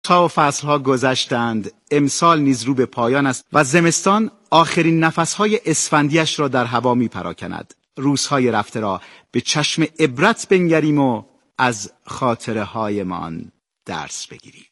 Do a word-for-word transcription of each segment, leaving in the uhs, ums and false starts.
تا و فصلها گذشتند، امسال نیز رو به پایان است و زمستان آخرین نفسهای اسفندیش را در هوا می پراکند. روزهای رفته را به چشم عبرت بنگریم و از خاطره هایمان درس بگیریم.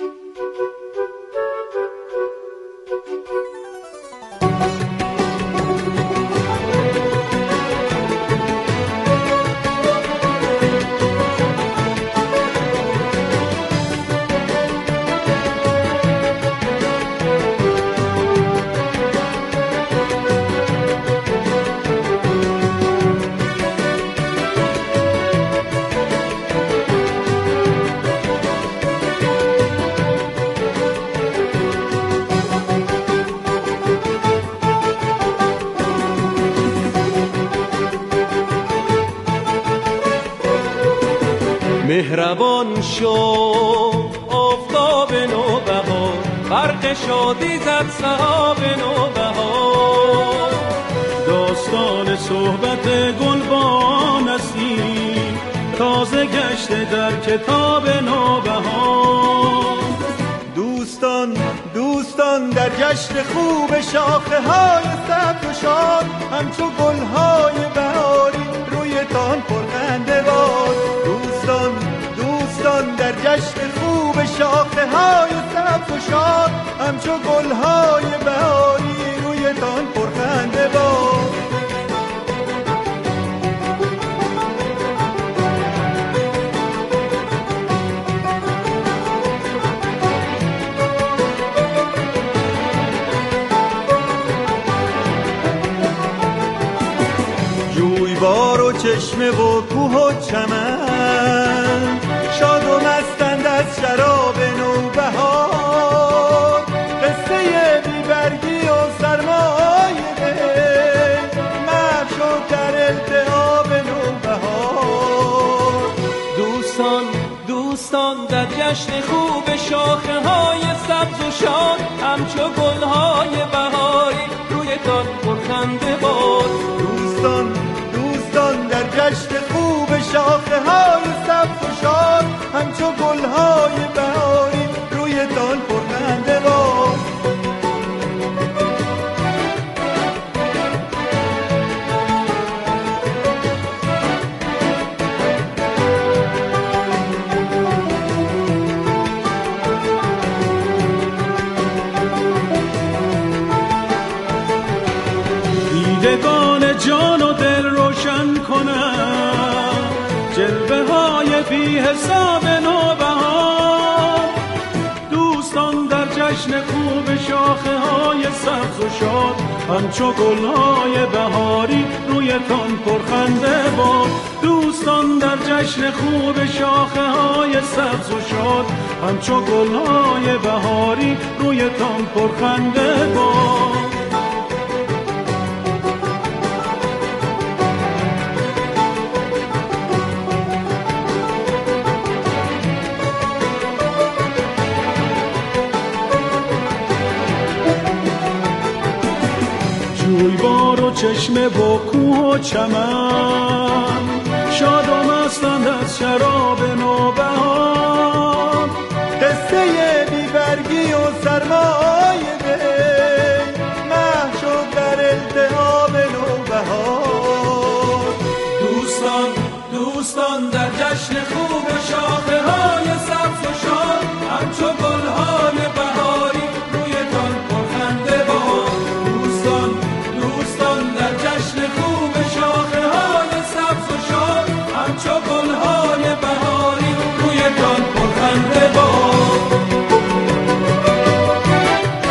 مهربان شو آفتاب نوبهار، برق شادی زد سحاب نوبهار. داستان صحبت گلبان نسیم تازه گشته در کتاب نوبهار. دوستان دوستان در جشن خوب شاخه های سبز و شاد، همچو گل های بهاری روی تان پرخنده باد. دوستان دوستان در جشن خوب شاخه های سبز و شاد، همچو گل های بهاری روی تان پرخنده باد. جویبار و چشمه و کوه و چمن، شاد و مستند از شراب نوبهار. قصه بیبرگی و سرمای دل، محو شد در التهاب نوبهار. دوستان دوستان در جشن خوب شاخه های سبز و شاد، همچو گل های بهاری روی تان پرخنده باد. دوستان دوستان در جشن خوب شاخه های سبز و شاد، همچو گل های بهاری روی تان پرخنده باد. دیدگان جان و دل روشن کنم، جلوه های بی حساب نوبهار. دوستان در جشن خوب شاخه های سبز و شاد، همچو گل های بهاری روی تان پرخنده باد. دوستان در جشن خوب شاخه های سبز و شاد، همچو گل های بهاری روی تان پرخنده باد. جویبار و چشمه با کوه و چمن، شاد و مستند از شراب نوبهار. قصه بیبرگی و سرمای دل، محو شد در التهاب نوبهار. دوستان دوستان در جشن خوب شاخه های سبز و شاد، همچو گل های بهاری روی تان پرخنده باد. دوستان دوستان در جشن خوب شاخه های سبز و شاد، همچو گل های بهاری روی تان پرخنده باد.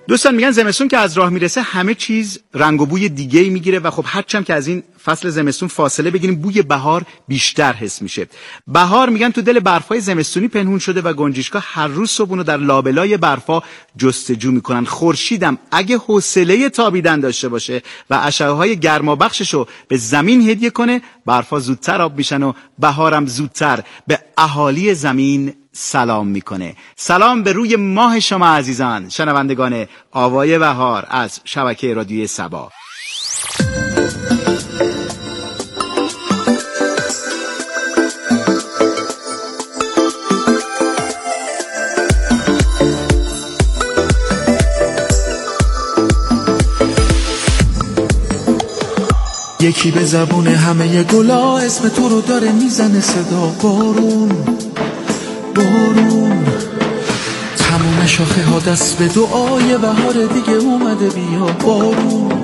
دوستان میگن زمستون که از راه میرسه همه چیز رنگ و بوی دیگه‌ای میگیره و خب هرچند که از این فصل زمستون فاصله بگیریم بوی بهار بیشتر حس میشه. بهار میگن تو دل برفای زمستونی پنهون شده و گنجشک‌ها هر روز صبحونو در لابلای برفا جستجو میکنن. خورشیدم اگه حوصله تابیدن داشته باشه و اشعه‌های گرمابخششو به زمین هدیه کنه، برفا زودتر آب میشن و بهارم زودتر به اهالی زمین سلام میکنه. سلام به روی ماه شما عزیزان شنوندگان آوای بهار از شبکه رادیوی سبا. یکی به زبون همه گلا اسم تو رو داره میزنه صدا. بارون بارون تموم شاخه ها دست به دعای بهار دیگه اومده بیا. بارون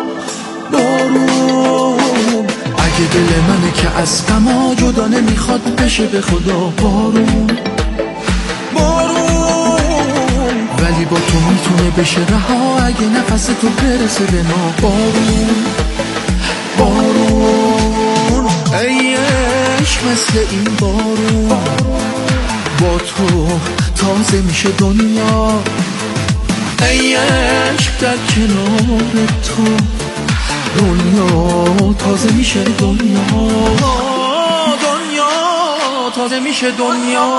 بارون اگه دل منه که از غما جدا نمیخواد بشه به خدا. بارون بارون ولی با تو میتونه بشه رها اگه نفس تو برسه به ما. بارون بارون ای عشق مثل این بارون با تو تازه میشه دنیا. ای عشق در کنار تو دنیا تازه میشه دنیا. دنیا تازه میشه دنیا.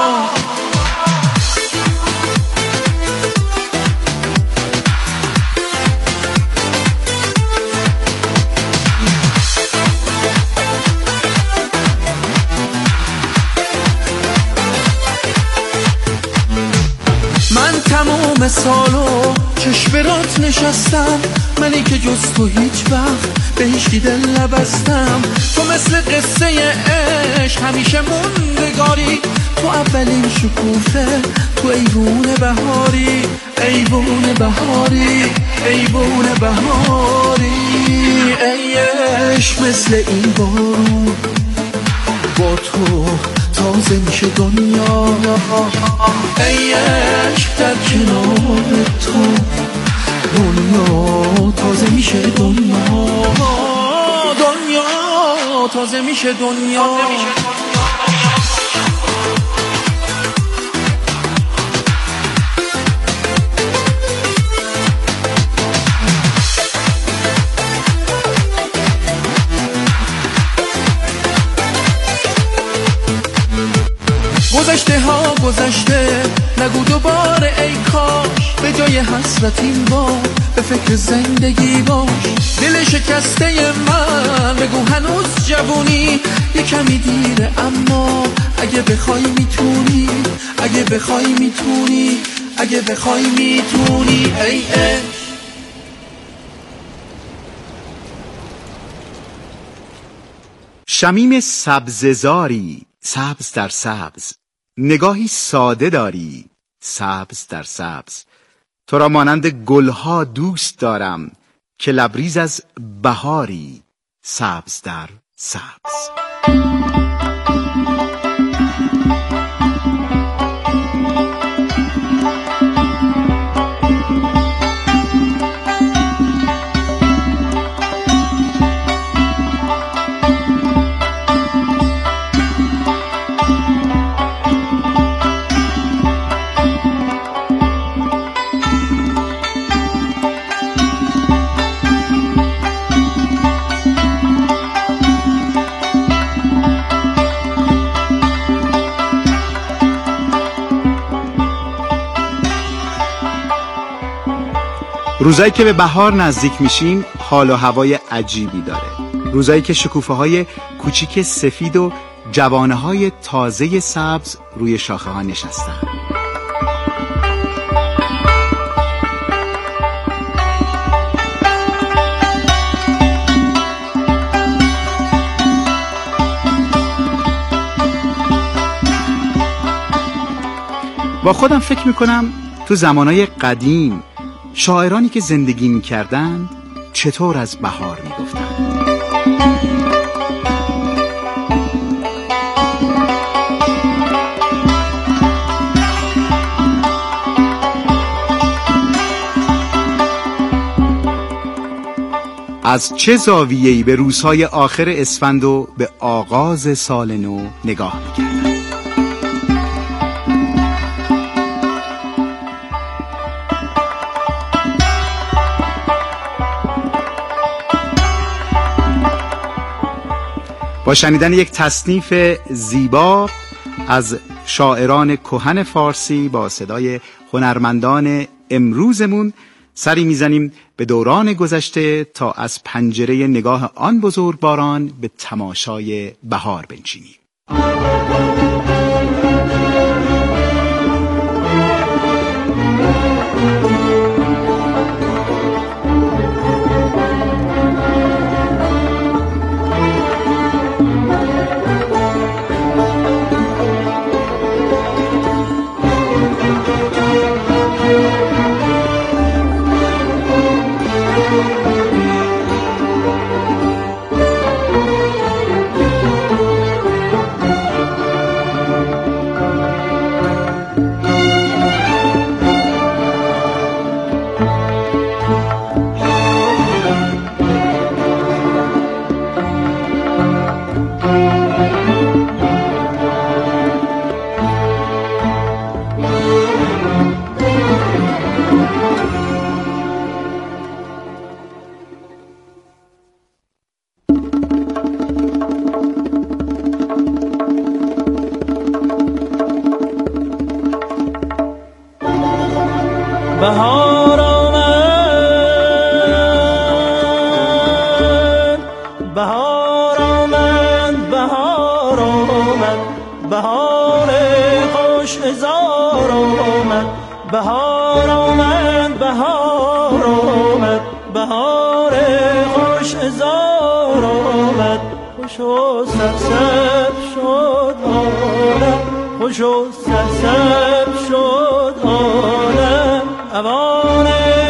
تمام سالو چشم برات نشستم، منی که جز تو هیچ وقت به هیچی دل نبستم. تو مثل قصه عشق همیشه موندگاری، تو اولین شکوفه، تو ایوون بهاری، ایوون بهاری، ایوون بهاری. ای عشق مثل این بارون با تو تازه میشه دنیا. ای عشق در کنار تو دنیا تازه میشه دنیا. دنیا تازه میشه دنیا. گذشته ها گذشته نگو دوباره ای کاش، به جای حسرت این بار به فکر زندگی باش. دل شکسته من بگو هنوز جوونی، یه کمی دیره اما اگه بخوای میتونی، اگه بخوای میتونی، اگه بخوای میتونی. ای عشق شمیم سبززاری سبز در سبز، نگاهی ساده داری سبز در سبز. تو را مانند گلها دوست دارم که لبریز از بهاری سبز در سبز. روزایی که به بهار نزدیک میشیم حال و هوای عجیبی داره. روزایی که شکوفه های کوچیک سفید و جوانه های تازه سبز روی شاخه ها نشستن. با خودم فکر میکنم تو زمانهای قدیم شاعرانی که زندگی می‌کردند چطور از بهار می‌گفتند. از چه زاویه‌ای به روزهای آخر اسفند و به آغاز سال نو نگاه می‌کردند. با شنیدن یک تصنیف زیبا از شاعران کهن فارسی با صدای هنرمندان امروزمون سری میزنیم به دوران گذشته تا از پنجره نگاه آن بزرگواران به تماشای بهار بنشینیم. بهار آمد، بهار آمد، بهار آمد، بهار خوش هزار آمد، بهار آمد، بهار آمد، بهار خوش هزار آمد، خوش و سرسب شد عالم، خوش و سرسب شد عالم، اوان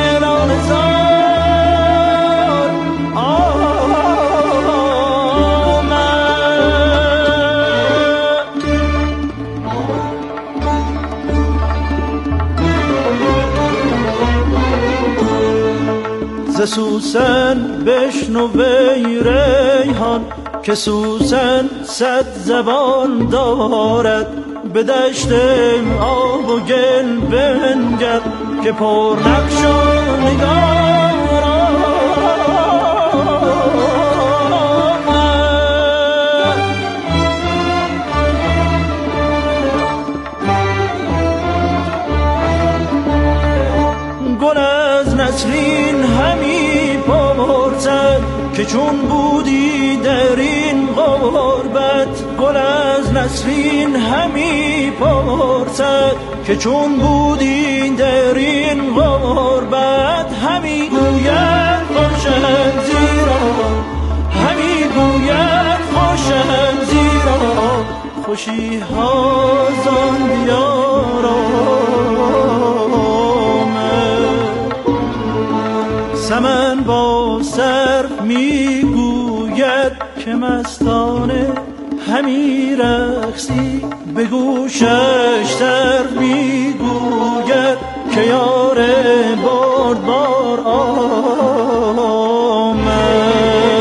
رمضان آمد. ز سوسن بشنو وی ریحان که سوسن صد زبان دارد، به دشت آب و گل بنگر که پر نقش و نگار آمد. گل از نسرین همی پرسد که چون بودی در این غربت، گل از نسرین همی پرسد که چون بودی در این غربت، همی گوید خوشم زیرا، همی گوید خوشم زیرا، خوشی ها زان بیار آمد. سمن با سرف میگوید که مستانه همی رقصی، به گوشش طرف میگوید که یار بردبار آمد.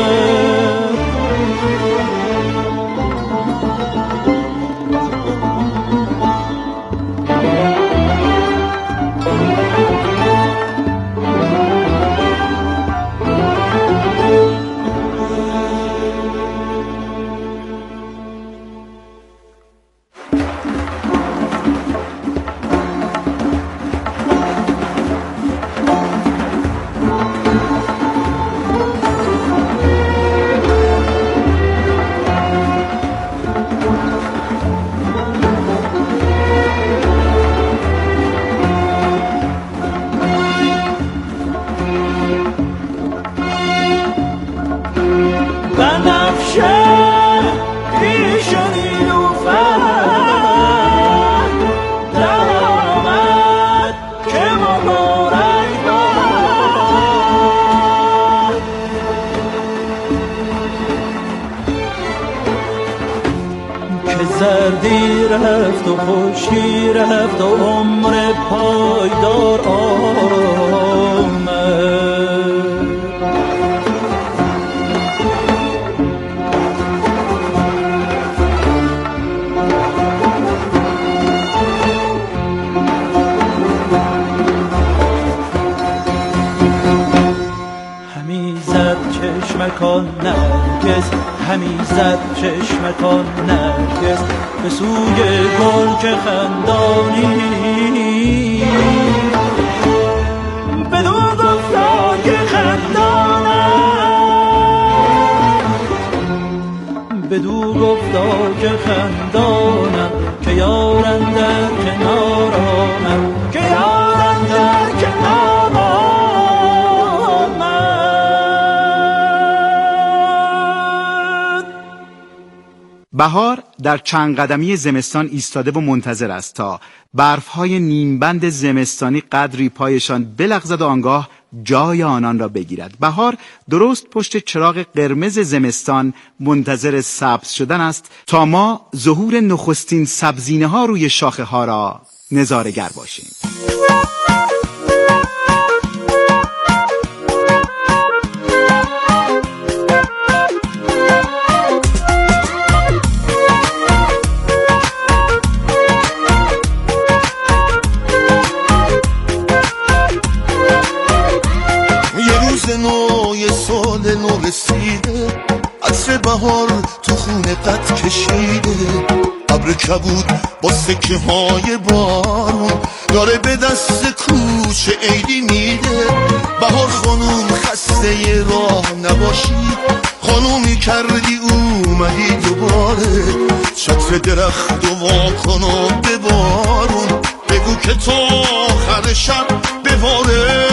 زردی رفت و خشکی رفت و عمر پایدار آمد. چشمتان نرگس، همی زد چشمتان نرگس به سوی گل که خندانی. بدو گفتا که خندانم، بدو گفتا که خندانم، که یارم در کنارانم، که یارم در کنارانم. بهار در چند قدمی زمستان ایستاده و منتظر است تا برفهای نیمبند زمستانی قدری پایشان بلغزد و آنگاه جای آنان را بگیرد. بهار درست پشت چراغ قرمز زمستان منتظر سبز شدن است تا ما ظهور نخستین سبزینه ها روی شاخه ها را نظاره‌گر باشیم. نو یه سال نو رسیده، عطر بهار تو خونه قد کشیده، ابر کبود با سکه های بارون داره به دست کوچه عیدی میده. بهار خانوم خسته ی راه نباشی، خانومی کردی اومدی دوباره، چتر درخت و واکن و ببارون، بگو که تا آخر شب بباره.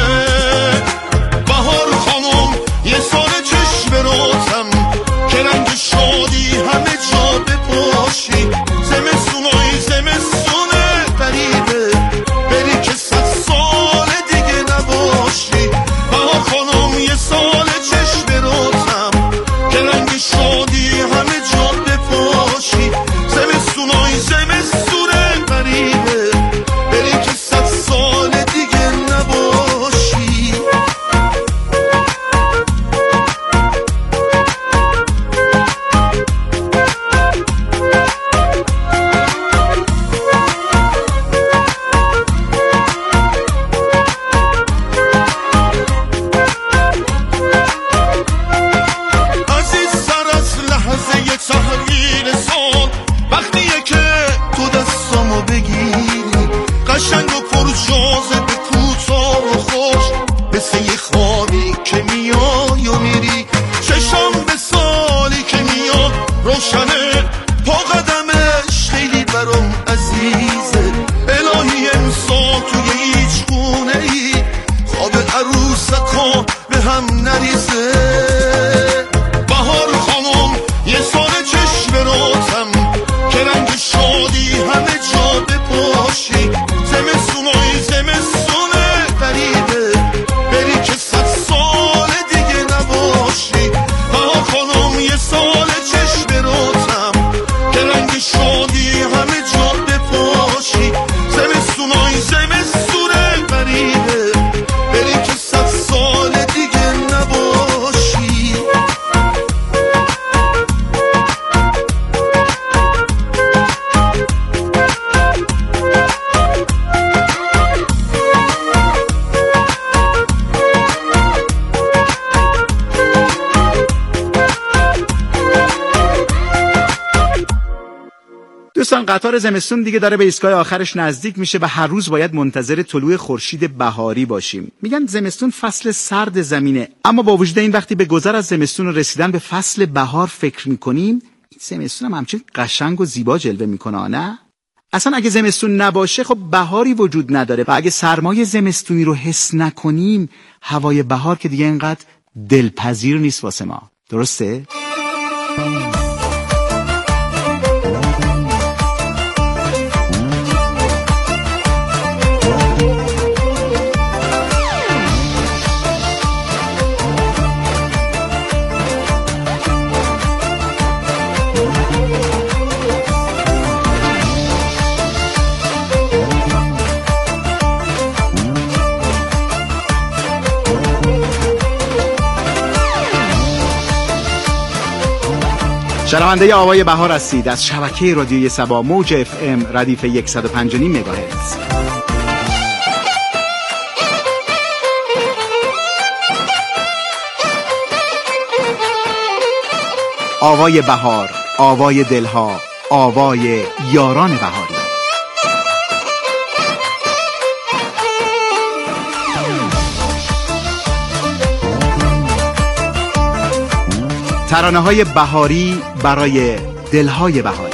بهار خانم یه سال چشم راتم، که رنگ شادی همه جا بپاشی، زمستونای زمستونه غریبه، بری که صد سال دیگه نباشی. بهار خانم یه سال چشم راتم، که رنگ شادی همه جا بپاشی، زمستونای زمستونه غریبه، بری که صد سال دیگه نباشی. دوستان، قطار زمستون دیگه داره به ایستگاه آخرش نزدیک میشه و هر روز باید منتظر طلوع خورشید بهاری باشیم. میگن زمستون فصل سرد زمینه، اما با وجود این وقتی به گذر از زمستون و رسیدن به فصل بهار فکر میکنیم، این زمستون هم همچنین قشنگ و زیبا جلوه میکنه، نه؟ اصلا اگه زمستون نباشه خب بهاری وجود نداره و اگه سرمای زمستونی رو حس نکنیم، هوای بهار که دیگه اینقدر دلپذیر نیست واسه ما. درسته؟ شنونده آوای بهار هستید از شبکه رادیوی سبا موج اف ام ردیف صد و پنج و نیم مگاهرتز. آوای بهار، آوای دلها، آوای یاران بهاری. ترانه های بهاری برای دلهای بهاری.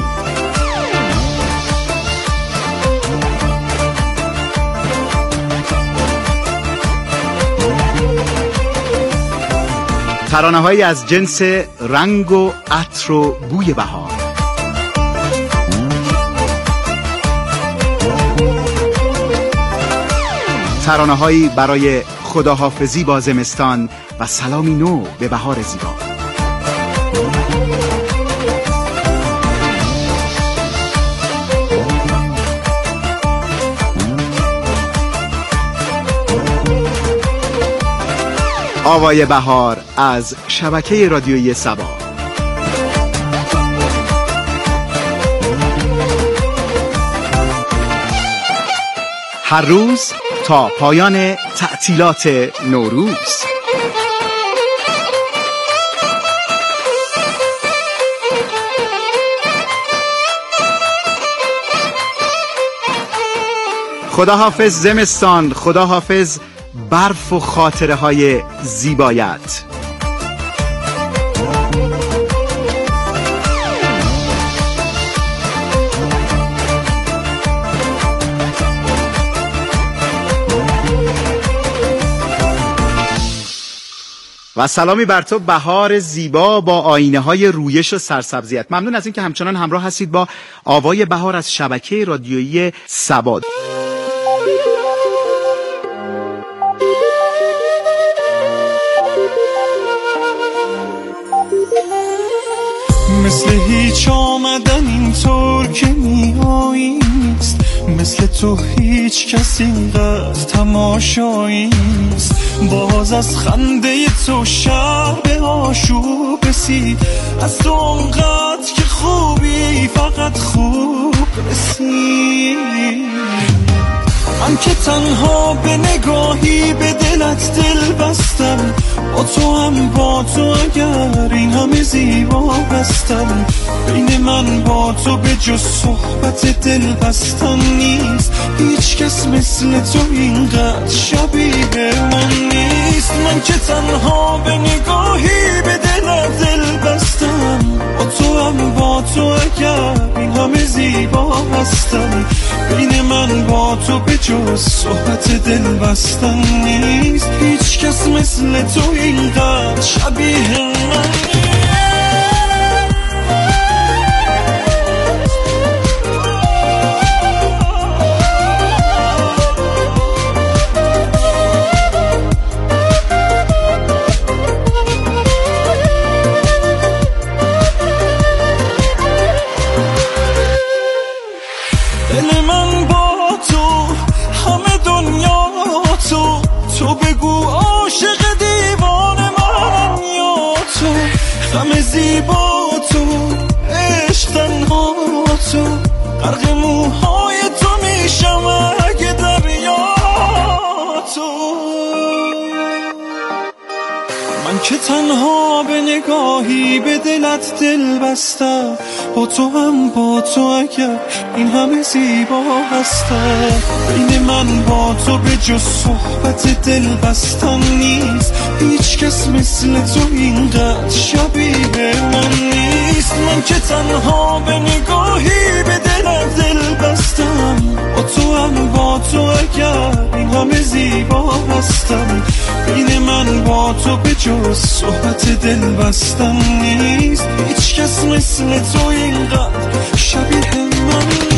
ترانه هایی از جنس رنگ و عطر و بوی بهار. ترانه هایی برای خداحافظی با زمستان و سلامی نو به بهار زیبا. آوای بهار از شبکه رادیویی سبا. هر روز تا پایان تعطیلات نوروز. خداحافظ زمستان، خداحافظ برف و خاطره های زیبایت. و سلامی بر تو بهار زیبا با آینه های رویش و سرسبزیت. ممنون از اینکه همچنان همراه هستید با آوای بهار از شبکه رادیویی سبا. مثل هیچ آمدن اینطور که میایی نیست، مثل تو هیچ کس اینقدر تماشایی نیست. باز از خنده تو شهر به آشوب رسید، از تو اونقدر که خوبی فقط خوب رسید. من که تنها به نگاهی به دلت دل بستم، با تو هم با تو اگر این همه زیبا بستم. بین من با تو به جز صحبت دل بستن نیست، هیچ کس مثل تو اینقدر شبیه من نیست. من که تنها به نگاهی به دلت دل بستم، با تو هم با تو اگر این همه زیبا هستم. بین من با تو به جز صحبت دل بستن نیست، هیچ کس مثل تو اینقدر شبیه من نیست. دل من با تو همه دنیا تو، تو بگو عاشق دیوان من یا تو. غم زیبا تو، عشق تنها تو، غرق موهای تو میشم اگه دریا تو. من که تنها به نگاهی به دلت دل بستم، با تو هم با تو اگر این همه زیبا هستم. بین من با تو به جز صحبت دل بستن نیست، هیچ کس مثل تو اینقدر شبیه من نیست. من که تنها به نگاهی به دلت دل بستم، با تو هم با تو اگر این همه زیبا هستم. بین من با تو به جز صحبت دل بستن نیست، هیچ کس مثل تو اینقدر شبیه من نیست.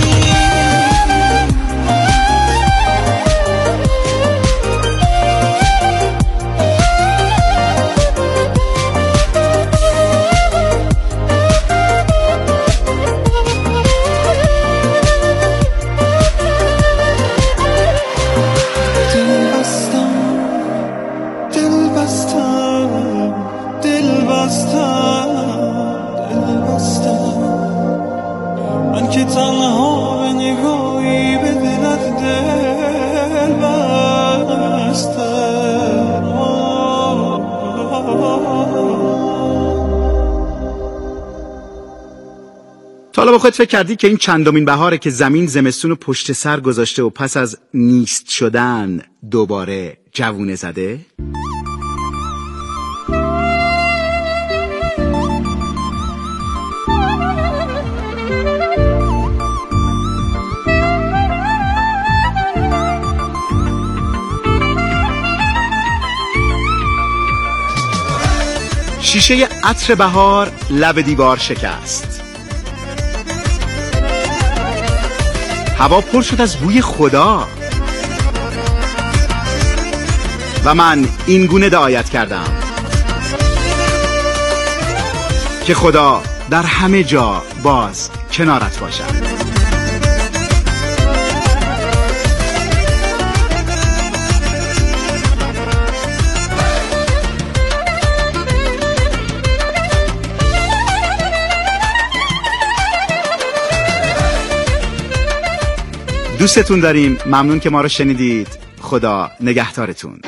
خودت فکر کردی که این چندمین بهاره که زمین زمستون رو پشت سر گذاشته و پس از نیست شدن دوباره جوونه زده؟ شیشه عطر بهار لب دیوار شکست. هوا پر شد از بوی خدا و من این گونه دعایت کردم که خدا در همه جا باز کنارت باشد. دوستتون داریم. ممنون که ما رو شنیدید. خدا نگهدارتون.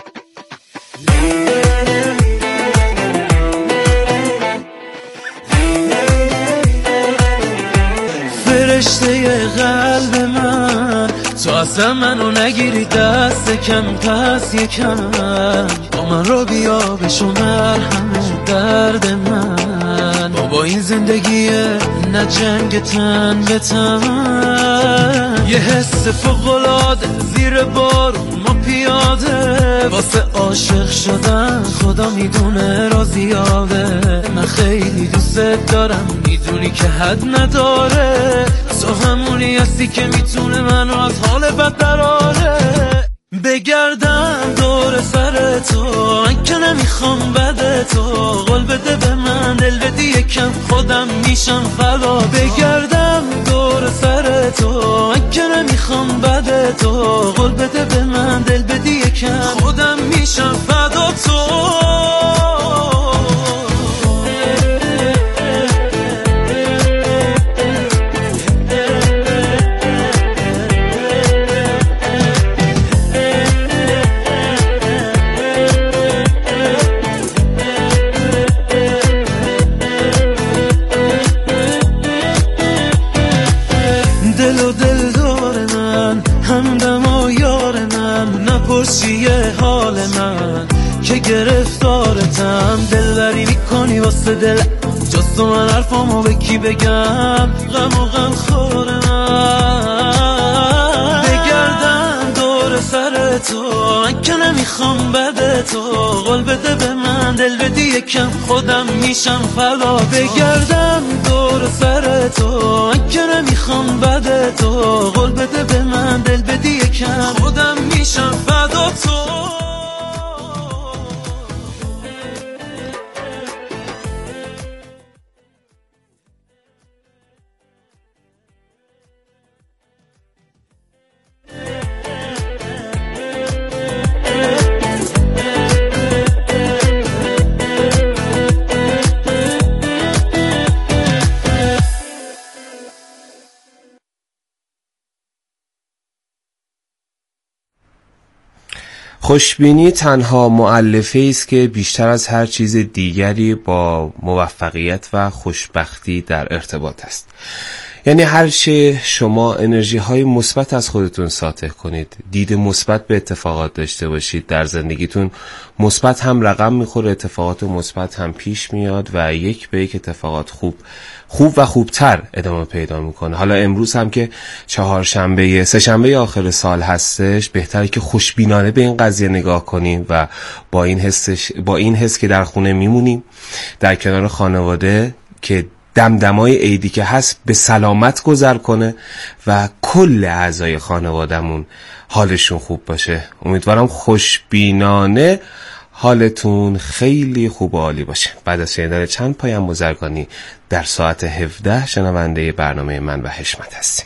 فرشته قلب من، تو اصلا منو نگیری دست کم پس یکم، با من رو بیا بشو مرهم درد من. بابا این زندگیه نه جنگ تن به تن، یه حس فوق‌العاده زیر بارون ما پیاده، واسه عاشق شدن خدا میدونه را زیاده. من خیلی دوست دارم میدونی که حد نداره، تو همونی هستی که میتونه منو از حال بد دراره. بگردم دور سر تو من که نمیخوام بده تو، قول بده به من دل بدی یکم خودم میشم فدا. بگردم دور سر تو من که نمیخوام بده تو، قول بده به من دل بدی یکم خودم میشم فدا تو. چیه حال من که گرفتارتم، دلبری میکنی واسه دل جز تو من حرفامو به کی بگم، غم و غم خور من. بگردم دور سر تو من که نمیخوام بده تو، قول بده به من دل بدی یکم خودم میشم فدا. بگردم دور سر تو من که نمیخوام بده تو، قول بده به من دل بدی یکم خودم میشم فدا تو. خوشبینی تنها مؤلفه‌ای است که بیشتر از هر چیز دیگری با موفقیت و خوشبختی در ارتباط است. یعنی هر چه شما انرژی های مثبت از خودتون ساطع کنید، دید مثبت به اتفاقات داشته باشید، در زندگیتون مثبت هم رقم میخوره، اتفاقات مثبت هم پیش میاد و یک به یک اتفاقات خوب خوب و خوبتر ادامه پیدا میکنه. حالا امروز هم که چهارشنبه سه شنبه آخر سال هستش، بهتره که خوشبینانه به این قضیه نگاه کنیم و با این حسش با این حس که در خونه میمونیم در کنار خانواده که دمدمای عیدی که هست به سلامت گذر کنه و کل اعضای خانوادهمون حالشون خوب باشه. امیدوارم خوشبینانه حالتون خیلی خوب و عالی باشه. بعد از شنیدن چند پیام بزرگانی در ساعت هفده شنونده برنامه من و حشمت هستیم.